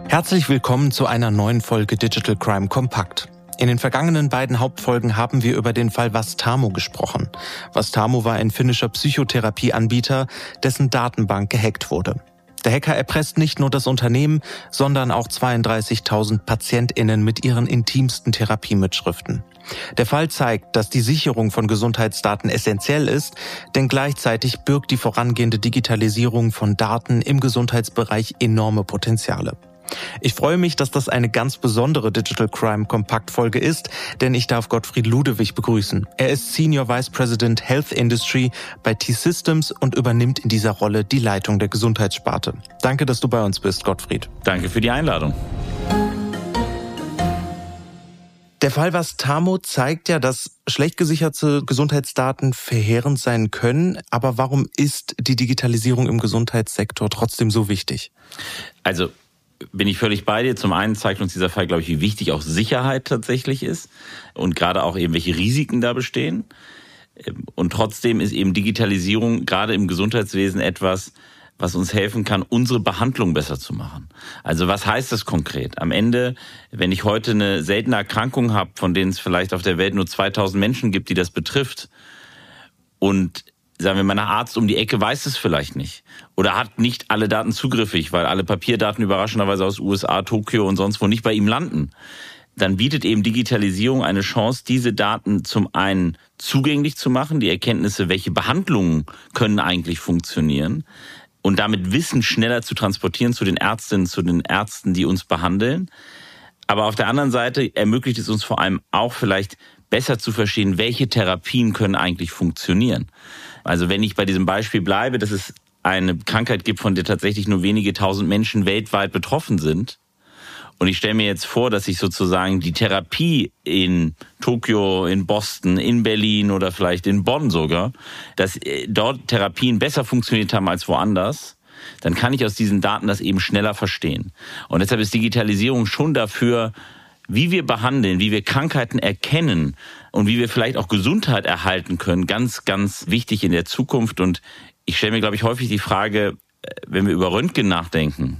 Herzlich willkommen zu einer neuen Folge Digital Crime Kompakt. In den vergangenen beiden Hauptfolgen haben wir über den Fall Vastaamo gesprochen. Vastaamo war ein finnischer Psychotherapieanbieter, dessen Datenbank gehackt wurde. Der Hacker erpresst nicht nur das Unternehmen, sondern auch 32.000 PatientInnen mit ihren intimsten Therapiemitschriften. Der Fall zeigt, dass die Sicherung von Gesundheitsdaten essentiell ist, denn gleichzeitig birgt die vorangehende Digitalisierung von Daten im Gesundheitsbereich enorme Potenziale. Ich freue mich, dass das eine ganz besondere Digital Crime Kompakt-Folge ist, denn ich darf Gottfried Ludewig begrüßen. Er ist Senior Vice President Health Industry bei T-Systems und übernimmt in dieser Rolle die Leitung der Gesundheitssparte. Danke, dass du bei uns bist, Gottfried. Danke für die Einladung. Der Fall Vastaamo zeigt ja, dass schlecht gesicherte Gesundheitsdaten verheerend sein können. Aber warum ist die Digitalisierung im Gesundheitssektor trotzdem so wichtig? Also bin ich völlig bei dir. Zum einen zeigt uns dieser Fall, glaube ich, wie wichtig auch Sicherheit tatsächlich ist und gerade auch eben, welche Risiken da bestehen. Und trotzdem ist eben Digitalisierung gerade im Gesundheitswesen etwas, was uns helfen kann, unsere Behandlung besser zu machen. Also was heißt das konkret? Am Ende, wenn ich heute eine seltene Erkrankung habe, von denen es vielleicht auf der Welt nur 2000 Menschen gibt, die das betrifft, und sagen wir mal, ein Arzt um die Ecke weiß es vielleicht nicht oder hat nicht alle Daten zugriffig, weil alle Papierdaten überraschenderweise aus USA, Tokio und sonst wo nicht bei ihm landen, dann bietet eben Digitalisierung eine Chance, diese Daten zum einen zugänglich zu machen, die Erkenntnisse, welche Behandlungen können eigentlich funktionieren, und damit Wissen schneller zu transportieren zu den Ärztinnen, zu den Ärzten, die uns behandeln. Aber auf der anderen Seite ermöglicht es uns vor allem auch vielleicht besser zu verstehen, welche Therapien können eigentlich funktionieren. Also wenn ich bei diesem Beispiel bleibe, dass es eine Krankheit gibt, von der tatsächlich nur wenige tausend Menschen weltweit betroffen sind, und ich stelle mir jetzt vor, dass ich sozusagen die Therapie in Tokio, in Boston, in Berlin oder vielleicht in Bonn sogar, dass dort Therapien besser funktioniert haben als woanders, dann kann ich aus diesen Daten das eben schneller verstehen. Und deshalb ist Digitalisierung schon dafür, wie wir behandeln, wie wir Krankheiten erkennen und wie wir vielleicht auch Gesundheit erhalten können, ganz, ganz wichtig in der Zukunft. Und ich stelle mir, glaube ich, häufig die Frage, wenn wir über Röntgen nachdenken,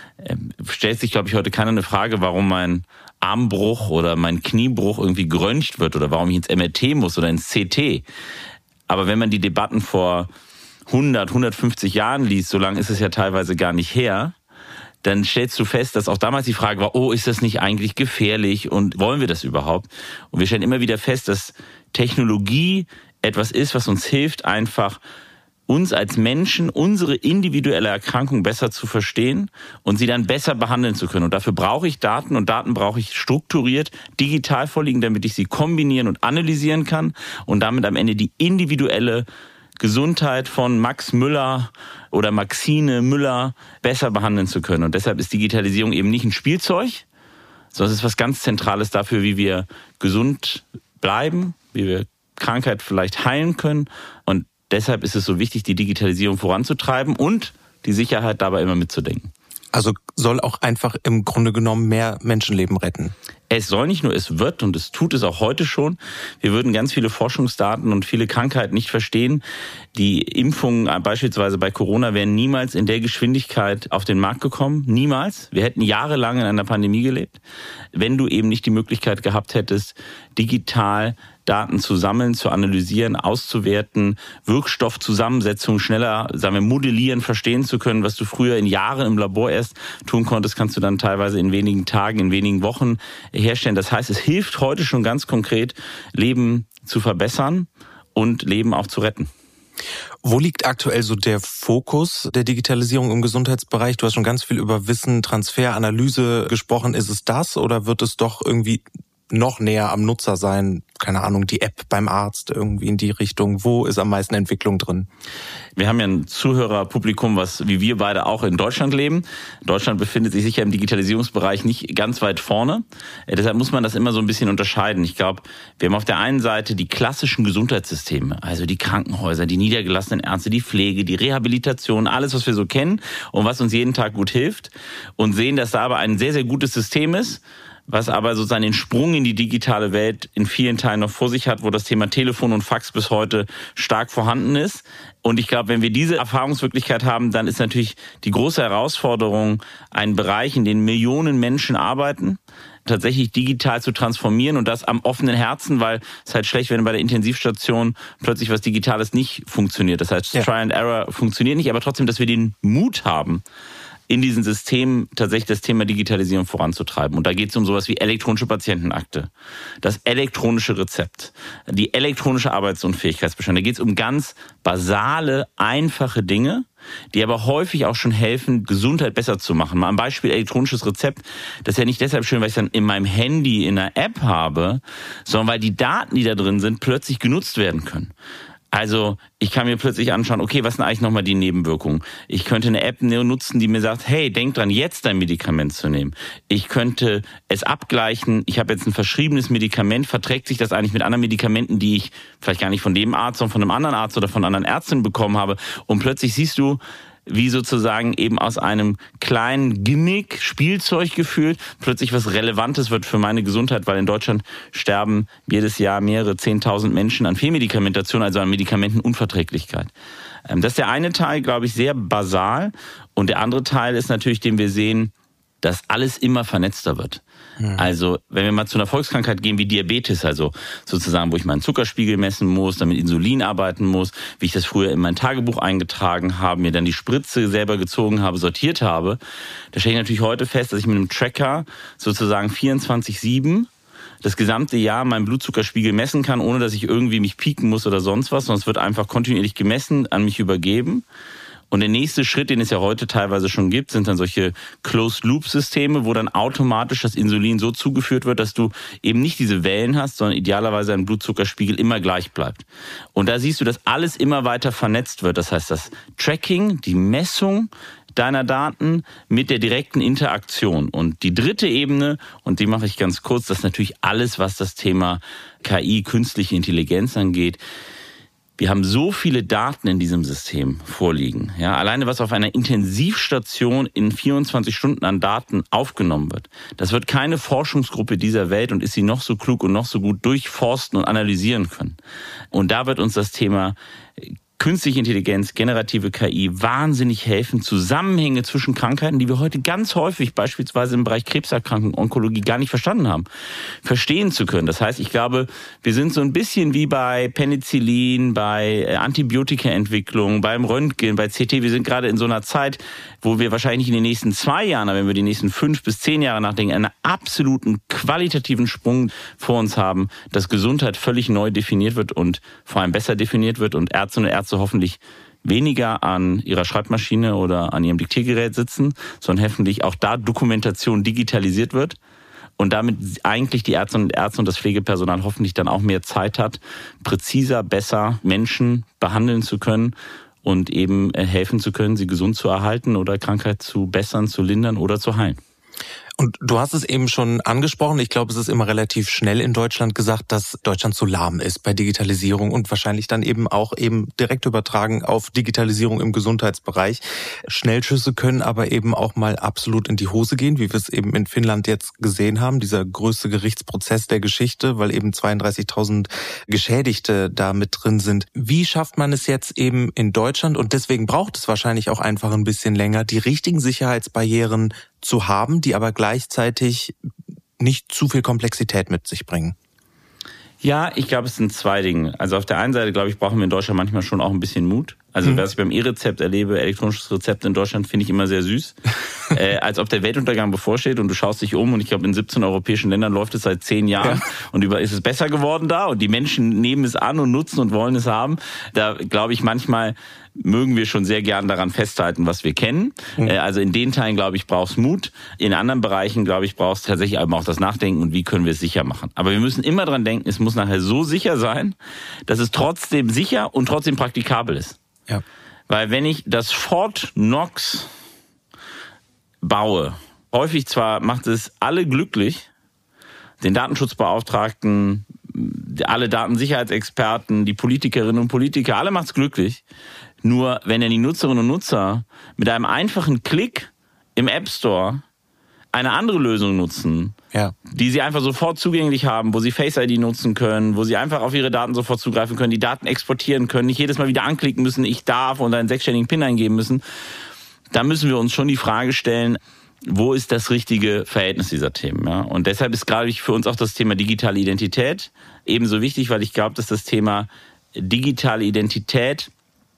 stellt sich, glaube ich, heute keiner eine Frage, warum mein Armbruch oder mein Kniebruch irgendwie geröntgt wird oder warum ich ins MRT muss oder ins CT. Aber wenn man die Debatten vor 100, 150 Jahren liest, so lange ist es ja teilweise gar nicht her, dann stellst du fest, dass auch damals die Frage war, oh, ist das nicht eigentlich gefährlich und wollen wir das überhaupt? Und wir stellen immer wieder fest, dass Technologie etwas ist, was uns hilft, einfach uns als Menschen unsere individuelle Erkrankung besser zu verstehen und sie dann besser behandeln zu können. Und dafür brauche ich Daten, und Daten brauche ich strukturiert, digital vorliegen, damit ich sie kombinieren und analysieren kann und damit am Ende die individuelle Gesundheit von Max Müller oder Maxine Müller besser behandeln zu können. Und deshalb ist Digitalisierung eben nicht ein Spielzeug, sondern es ist was ganz Zentrales dafür, wie wir gesund bleiben, wie wir Krankheit vielleicht heilen können. Und deshalb ist es so wichtig, die Digitalisierung voranzutreiben und die Sicherheit dabei immer mitzudenken. Also soll auch einfach im Grunde genommen mehr Menschenleben retten. Es soll nicht nur, es wird, und es tut es auch heute schon. Wir würden ganz viele Forschungsdaten und viele Krankheiten nicht verstehen. Die Impfungen beispielsweise bei Corona wären niemals in der Geschwindigkeit auf den Markt gekommen. Niemals. Wir hätten jahrelang in einer Pandemie gelebt, wenn du eben nicht die Möglichkeit gehabt hättest, digital Daten zu sammeln, zu analysieren, auszuwerten, Wirkstoffzusammensetzungen schneller, sagen wir, modellieren, verstehen zu können. Was du früher in Jahren im Labor erst tun konntest, kannst du dann teilweise in wenigen Tagen, in wenigen Wochen herstellen. Das heißt, es hilft heute schon ganz konkret, Leben zu verbessern und Leben auch zu retten. Wo liegt aktuell so der Fokus der Digitalisierung im Gesundheitsbereich? Du hast schon ganz viel über Wissen, Transfer, Analyse gesprochen. Ist es das oder wird es doch irgendwie noch näher am Nutzer sein? Keine Ahnung, die App beim Arzt, irgendwie in die Richtung. Wo ist am meisten Entwicklung drin? Wir haben ja ein Zuhörerpublikum, was wie wir beide auch in Deutschland leben. Deutschland befindet sich sicher im Digitalisierungsbereich nicht ganz weit vorne. Deshalb muss man das immer so ein bisschen unterscheiden. Ich glaube, wir haben auf der einen Seite die klassischen Gesundheitssysteme, also die Krankenhäuser, die niedergelassenen Ärzte, die Pflege, die Rehabilitation, alles, was wir so kennen und was uns jeden Tag gut hilft, und sehen, dass da aber ein sehr, sehr gutes System ist, was aber sozusagen den Sprung in die digitale Welt in vielen Teilen noch vor sich hat, wo das Thema Telefon und Fax bis heute stark vorhanden ist. Und ich glaube, wenn wir diese Erfahrungswirklichkeit haben, dann ist natürlich die große Herausforderung, einen Bereich, in dem Millionen Menschen arbeiten, tatsächlich digital zu transformieren und das am offenen Herzen, weil es halt schlecht, wenn bei der Intensivstation plötzlich was Digitales nicht funktioniert. Das heißt, Try and Error funktioniert nicht, aber trotzdem, dass wir den Mut haben, in diesen Systemen tatsächlich das Thema Digitalisierung voranzutreiben. Und da geht es um sowas wie elektronische Patientenakte, das elektronische Rezept, die elektronische Arbeitsunfähigkeitsbescheinigung. Da geht es um ganz basale, einfache Dinge, die aber häufig auch schon helfen, Gesundheit besser zu machen. Mal ein Beispiel elektronisches Rezept. Das ist ja nicht deshalb schön, weil ich es dann in meinem Handy in einer App habe, sondern weil die Daten, die da drin sind, plötzlich genutzt werden können. Also ich kann mir plötzlich anschauen, okay, was sind eigentlich nochmal die Nebenwirkungen? Ich könnte eine App nutzen, die mir sagt, hey, denk dran, jetzt dein Medikament zu nehmen. Ich könnte es abgleichen, ich habe jetzt ein verschriebenes Medikament, verträgt sich das eigentlich mit anderen Medikamenten, die ich vielleicht gar nicht von dem Arzt, sondern von einem anderen Arzt oder von einer anderen Ärztin bekommen habe. Und plötzlich siehst du, wie sozusagen eben aus einem kleinen Gimmick, Spielzeug gefühlt, plötzlich was Relevantes wird für meine Gesundheit, weil in Deutschland sterben jedes Jahr mehrere 10.000 Menschen an Fehlmedikamentation, also an Medikamentenunverträglichkeit. Das ist der eine Teil, glaube ich, sehr basal. Und der andere Teil ist natürlich, den wir sehen, dass alles immer vernetzter wird. Also wenn wir mal zu einer Volkskrankheit gehen wie Diabetes, also sozusagen, wo ich meinen Zuckerspiegel messen muss, dann mit Insulin arbeiten muss, wie ich das früher in mein Tagebuch eingetragen habe, mir dann die Spritze selber gezogen habe, sortiert habe, da stelle ich natürlich heute fest, dass ich mit einem Tracker sozusagen 24/7 das gesamte Jahr meinen Blutzuckerspiegel messen kann, ohne dass ich irgendwie mich pieken muss oder sonst was, sondern es wird einfach kontinuierlich gemessen, an mich übergeben. Und der nächste Schritt, den es ja heute teilweise schon gibt, sind dann solche Closed-Loop-Systeme, wo dann automatisch das Insulin so zugeführt wird, dass du eben nicht diese Wellen hast, sondern idealerweise ein Blutzuckerspiegel immer gleich bleibt. Und da siehst du, dass alles immer weiter vernetzt wird. Das heißt, das Tracking, die Messung deiner Daten mit der direkten Interaktion. Und die dritte Ebene, und die mache ich ganz kurz, das ist natürlich alles, was das Thema KI, künstliche Intelligenz angeht. Wir haben so viele Daten in diesem System vorliegen. Ja, alleine was auf einer Intensivstation in 24 Stunden an Daten aufgenommen wird. Das wird keine Forschungsgruppe dieser Welt, und ist sie noch so klug und noch so gut, durchforsten und analysieren können. Und da wird uns das Thema künstliche Intelligenz, generative KI wahnsinnig helfen, Zusammenhänge zwischen Krankheiten, die wir heute ganz häufig beispielsweise im Bereich Krebserkrankung, Onkologie gar nicht verstanden haben, verstehen zu können. Das heißt, ich glaube, wir sind so ein bisschen wie bei Penicillin, bei Antibiotikaentwicklung, beim Röntgen, bei CT. Wir sind gerade in so einer Zeit, wo wir wahrscheinlich in den nächsten 2 Jahren, aber wenn wir die nächsten 5 bis 10 Jahre nachdenken, einen absoluten qualitativen Sprung vor uns haben, dass Gesundheit völlig neu definiert wird und vor allem besser definiert wird und Ärztinnen und Ärzte hoffentlich weniger an ihrer Schreibmaschine oder an ihrem Diktiergerät sitzen, sondern hoffentlich auch da Dokumentation digitalisiert wird und damit eigentlich die Ärztinnen und Ärzte und das Pflegepersonal hoffentlich dann auch mehr Zeit hat, präziser, besser Menschen behandeln zu können und eben helfen zu können, sie gesund zu erhalten oder Krankheit zu bessern, zu lindern oder zu heilen. Und du hast es eben schon angesprochen, ich glaube, es ist immer relativ schnell in Deutschland gesagt, dass Deutschland zu lahm ist bei Digitalisierung und wahrscheinlich dann eben auch direkt übertragen auf Digitalisierung im Gesundheitsbereich. Schnellschüsse können aber eben auch mal absolut in die Hose gehen, wie wir es eben in Finnland jetzt gesehen haben, dieser größte Gerichtsprozess der Geschichte, weil eben 32.000 Geschädigte da mit drin sind. Wie schafft man es jetzt eben in Deutschland, und deswegen braucht es wahrscheinlich auch einfach ein bisschen länger, die richtigen Sicherheitsbarrieren zu haben, die aber gleichzeitig nicht zu viel Komplexität mit sich bringen? Ja, ich glaube, es sind 2 Dinge. Also auf der einen Seite, glaube ich, brauchen wir in Deutschland manchmal schon auch ein bisschen Mut. Also was ich beim E-Rezept erlebe, elektronisches Rezept in Deutschland, finde ich immer sehr süß. Als ob der Weltuntergang bevorsteht und du schaust dich um, und ich glaube, in 17 europäischen Ländern läuft es seit 10 Jahren und ist es besser geworden da und die Menschen nehmen es an und nutzen und wollen es haben. Da glaube ich, manchmal mögen wir schon sehr gern daran festhalten, was wir kennen. Also in den Teilen, glaube ich, brauchst Mut. In anderen Bereichen, glaube ich, brauchst tatsächlich auch das Nachdenken und wie können wir es sicher machen. Aber wir müssen immer dran denken, es muss nachher so sicher sein, dass es trotzdem sicher und trotzdem praktikabel ist. Ja. Weil wenn ich das Fort Knox baue, häufig zwar macht es alle glücklich, den Datenschutzbeauftragten, alle Datensicherheitsexperten, die Politikerinnen und Politiker, alle macht's glücklich. Nur wenn dann die Nutzerinnen und Nutzer mit einem einfachen Klick im App Store eine andere Lösung nutzen, die sie einfach sofort zugänglich haben, wo sie Face ID nutzen können, wo sie einfach auf ihre Daten sofort zugreifen können, die Daten exportieren können, nicht jedes Mal wieder anklicken müssen, ich darf und einen 6-stelligen PIN eingeben müssen, da müssen wir uns schon die Frage stellen, wo ist das richtige Verhältnis dieser Themen? Ja? Und deshalb ist gerade für uns auch das Thema digitale Identität ebenso wichtig, weil ich glaube, dass das Thema digitale Identität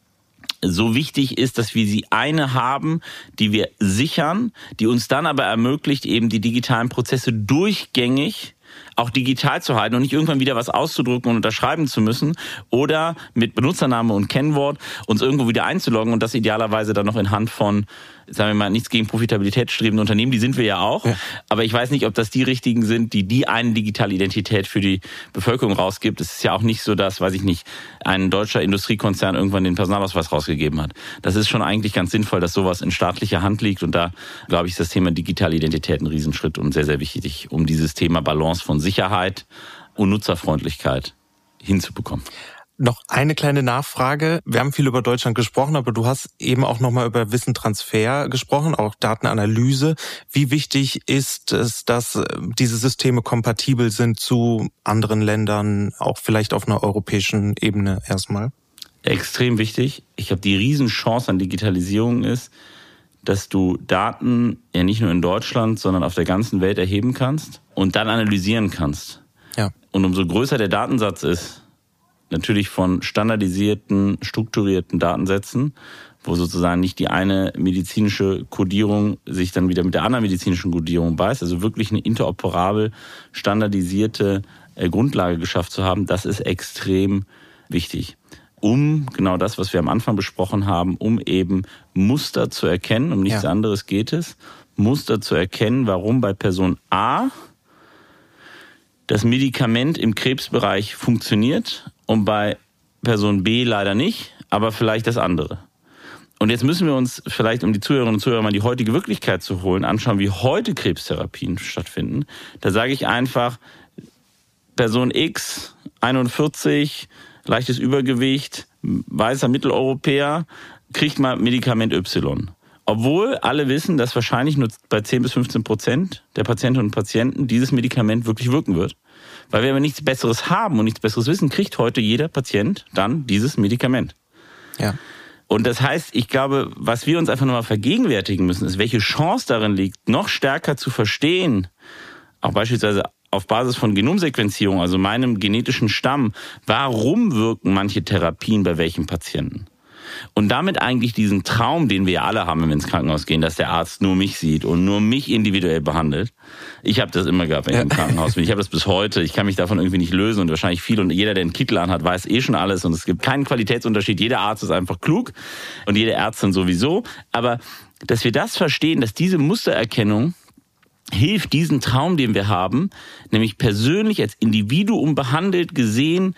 so wichtig ist, dass wir sie eine haben, die wir sichern, die uns dann aber ermöglicht, eben die digitalen Prozesse durchgängig auch digital zu halten und nicht irgendwann wieder was auszudrücken und unterschreiben zu müssen oder mit Benutzername und Kennwort uns irgendwo wieder einzuloggen und das idealerweise dann noch in Hand von, sagen wir mal, nichts gegen Profitabilität strebende Unternehmen, die sind wir ja auch, aber ich weiß nicht, ob das die richtigen sind, die eine digitale Identität für die Bevölkerung rausgibt. Es ist ja auch nicht so, dass, weiß ich nicht, ein deutscher Industriekonzern irgendwann den Personalausweis rausgegeben hat. Das ist schon eigentlich ganz sinnvoll, dass sowas in staatlicher Hand liegt und da, glaube ich, ist das Thema digitale Identität ein Riesenschritt und sehr, sehr wichtig, um dieses Thema Balance von Sicherheit und Nutzerfreundlichkeit hinzubekommen. Noch eine kleine Nachfrage. Wir haben viel über Deutschland gesprochen, aber du hast eben auch nochmal über Wissentransfer gesprochen, auch Datenanalyse. Wie wichtig ist es, dass diese Systeme kompatibel sind zu anderen Ländern, auch vielleicht auf einer europäischen Ebene erstmal? Extrem wichtig. Ich glaube, die Riesenchance an Digitalisierung ist, dass du Daten ja nicht nur in Deutschland, sondern auf der ganzen Welt erheben kannst und dann analysieren kannst. Ja. Und umso größer der Datensatz ist, natürlich von standardisierten, strukturierten Datensätzen, wo sozusagen nicht die eine medizinische Kodierung sich dann wieder mit der anderen medizinischen Kodierung beißt, also wirklich eine interoperabel, standardisierte Grundlage geschafft zu haben, das ist extrem wichtig. Um genau das, was wir am Anfang besprochen haben, um eben Muster zu erkennen, um nichts anderes geht es, Muster zu erkennen, warum bei Person A das Medikament im Krebsbereich funktioniert und bei Person B leider nicht, aber vielleicht das andere. Und jetzt müssen wir uns vielleicht, um die Zuhörerinnen und Zuhörer mal die heutige Wirklichkeit zu holen, anschauen, wie heute Krebstherapien stattfinden. Da sage ich einfach, Person X, 41, leichtes Übergewicht, weißer Mitteleuropäer, kriegt mal Medikament Y. Obwohl alle wissen, dass wahrscheinlich nur bei 10-15% der Patientinnen und Patienten dieses Medikament wirklich wirken wird. Weil wir aber nichts Besseres haben und nichts Besseres wissen, kriegt heute jeder Patient dann dieses Medikament. Ja. Und das heißt, ich glaube, was wir uns einfach nochmal vergegenwärtigen müssen, ist, welche Chance darin liegt, noch stärker zu verstehen, auch beispielsweise auf Basis von Genomsequenzierung, also meinem genetischen Stamm, warum wirken manche Therapien bei welchen Patienten? Und damit eigentlich diesen Traum, den wir ja alle haben, wenn wir ins Krankenhaus gehen, dass der Arzt nur mich sieht und nur mich individuell behandelt. Ich habe das immer gehabt, wenn ich im Krankenhaus bin. Ich habe das bis heute. Ich kann mich davon irgendwie nicht lösen und wahrscheinlich viel. Und jeder, der einen Kittel anhat, weiß schon alles. Und es gibt keinen Qualitätsunterschied. Jeder Arzt ist einfach klug und jede Ärztin sowieso. Aber dass wir das verstehen, dass diese Mustererkennung hilft, diesen Traum, den wir haben, nämlich persönlich als Individuum behandelt, gesehen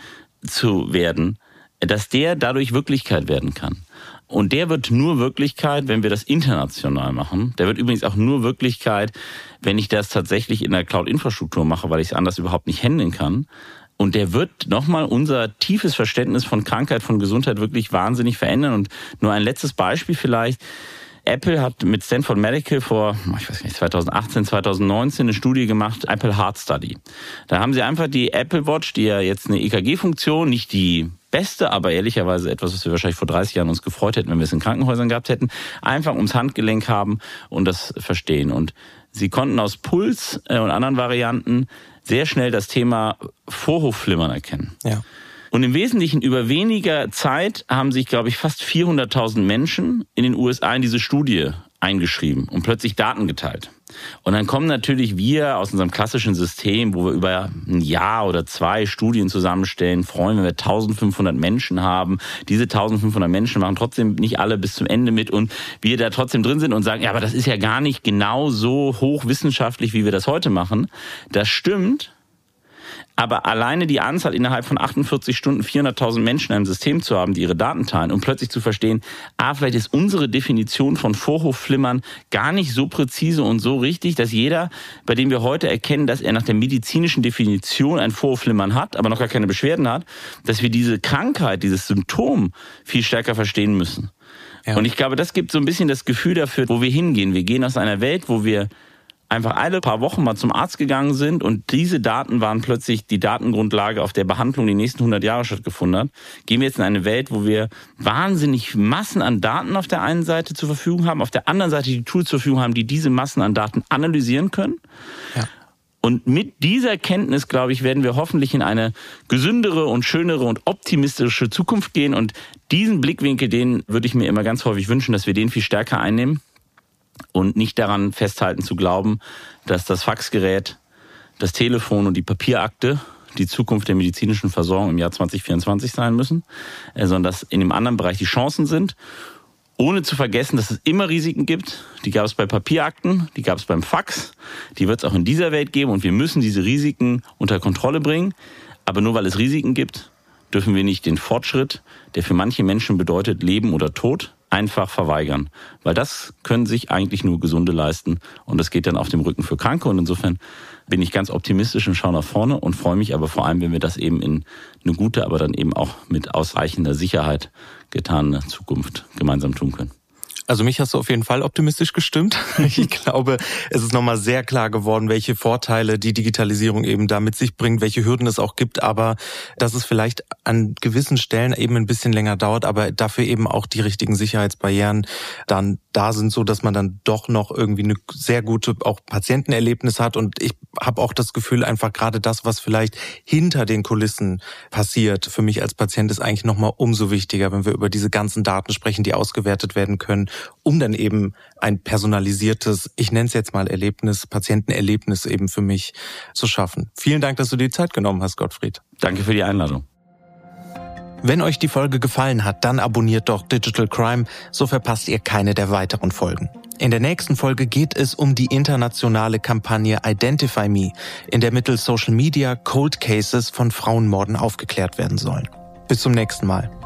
zu werden, dass der dadurch Wirklichkeit werden kann. Und der wird nur Wirklichkeit, wenn wir das international machen. Der wird übrigens auch nur Wirklichkeit, wenn ich das tatsächlich in der Cloud-Infrastruktur mache, weil ich es anders überhaupt nicht handeln kann. Und der wird nochmal unser tiefes Verständnis von Krankheit, von Gesundheit wirklich wahnsinnig verändern. Und nur ein letztes Beispiel vielleicht. Apple hat mit Stanford Medical vor, ich weiß nicht, 2018, 2019 eine Studie gemacht, Apple Heart Study. Da haben sie einfach die Apple Watch, die ja jetzt eine EKG-Funktion, nicht die beste, aber ehrlicherweise etwas, was wir wahrscheinlich vor 30 Jahren uns gefreut hätten, wenn wir es in Krankenhäusern gehabt hätten, einfach ums Handgelenk haben und das verstehen. Und sie konnten aus Puls und anderen Varianten sehr schnell das Thema Vorhofflimmern erkennen. Ja. Und im Wesentlichen über weniger Zeit haben sich, glaube ich, fast 400.000 Menschen in den USA in diese Studie eingeschrieben und plötzlich Daten geteilt. Und dann kommen natürlich wir aus unserem klassischen System, wo wir über ein Jahr oder 2 Studien zusammenstellen, freuen, wenn wir 1500 Menschen haben. Diese 1500 Menschen machen trotzdem nicht alle bis zum Ende mit und wir da trotzdem drin sind und sagen, ja, aber das ist ja gar nicht genau so hochwissenschaftlich, wie wir das heute machen. Das stimmt. Aber alleine die Anzahl innerhalb von 48 Stunden 400.000 Menschen in einem System zu haben, die ihre Daten teilen und plötzlich zu verstehen, vielleicht ist unsere Definition von Vorhofflimmern gar nicht so präzise und so richtig, dass jeder, bei dem wir heute erkennen, dass er nach der medizinischen Definition ein Vorhofflimmern hat, aber noch gar keine Beschwerden hat, dass wir diese Krankheit, dieses Symptom viel stärker verstehen müssen. Ja. Und ich glaube, das gibt so ein bisschen das Gefühl dafür, wo wir hingehen. Wir gehen aus einer Welt, wo wir einfach alle paar Wochen mal zum Arzt gegangen sind und diese Daten waren plötzlich die Datengrundlage, auf der Behandlung die nächsten 100 Jahre stattgefunden hat, gehen wir jetzt in eine Welt, wo wir wahnsinnig Massen an Daten auf der einen Seite zur Verfügung haben, auf der anderen Seite die Tools zur Verfügung haben, die diese Massen an Daten analysieren können. Ja. Und mit dieser Kenntnis, glaube ich, werden wir hoffentlich in eine gesündere und schönere und optimistische Zukunft gehen. Und diesen Blickwinkel, den würde ich mir immer ganz häufig wünschen, dass wir den viel stärker einnehmen und nicht daran festhalten zu glauben, dass das Faxgerät, das Telefon und die Papierakte die Zukunft der medizinischen Versorgung im Jahr 2024 sein müssen, sondern dass in dem anderen Bereich die Chancen sind. Ohne zu vergessen, dass es immer Risiken gibt. Die gab es bei Papierakten, die gab es beim Fax. Die wird es auch in dieser Welt geben und wir müssen diese Risiken unter Kontrolle bringen. Aber nur weil es Risiken gibt, dürfen wir nicht den Fortschritt, der für manche Menschen bedeutet Leben oder Tod, einfach verweigern. Weil das können sich eigentlich nur Gesunde leisten und das geht dann auf dem Rücken für Kranke. Und insofern bin ich ganz optimistisch und schaue nach vorne und freue mich aber vor allem, wenn wir das eben in eine gute, aber dann eben auch mit ausreichender Sicherheit getane Zukunft gemeinsam tun können. Also mich hast du auf jeden Fall optimistisch gestimmt. Ich glaube, es ist nochmal sehr klar geworden, welche Vorteile die Digitalisierung eben da mit sich bringt, welche Hürden es auch gibt, aber dass es vielleicht an gewissen Stellen eben ein bisschen länger dauert, aber dafür eben auch die richtigen Sicherheitsbarrieren dann da sind, so dass man dann doch noch irgendwie eine sehr gute auch Patientenerlebnis hat. Und ich habe auch das Gefühl, einfach gerade das, was vielleicht hinter den Kulissen passiert, für mich als Patient ist eigentlich nochmal umso wichtiger, wenn wir über diese ganzen Daten sprechen, die ausgewertet werden können, um dann eben ein personalisiertes, ich nenne es jetzt mal Erlebnis, Patientenerlebnis eben für mich zu schaffen. Vielen Dank, dass du dir die Zeit genommen hast, Gottfried. Danke für die Einladung. Wenn euch die Folge gefallen hat, dann abonniert doch Digital Crime, so verpasst ihr keine der weiteren Folgen. In der nächsten Folge geht es um die internationale Kampagne Identify Me, in der mittels Social Media Cold Cases von Frauenmorden aufgeklärt werden sollen. Bis zum nächsten Mal.